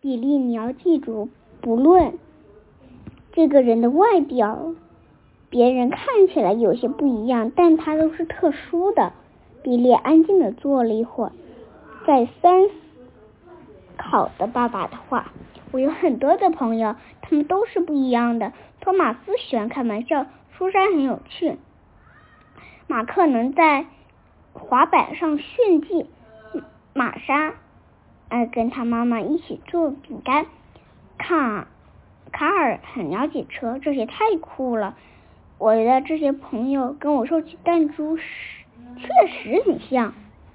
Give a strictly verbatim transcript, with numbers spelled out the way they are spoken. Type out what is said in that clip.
比利，你要记住，不论这个人的外表，别人看起来有些不一样，但他都是特殊的。比利安静地坐了一会儿，再三考的爸爸的话。我有很多的朋友，他们都是不一样的。托马斯喜欢开玩笑，苏珊很有趣，马克能在滑板上炫技，玛莎呃跟他妈妈一起做饼干，卡卡尔很了解车，这些太酷了。我的这些朋友跟我说起弹珠时确实很像。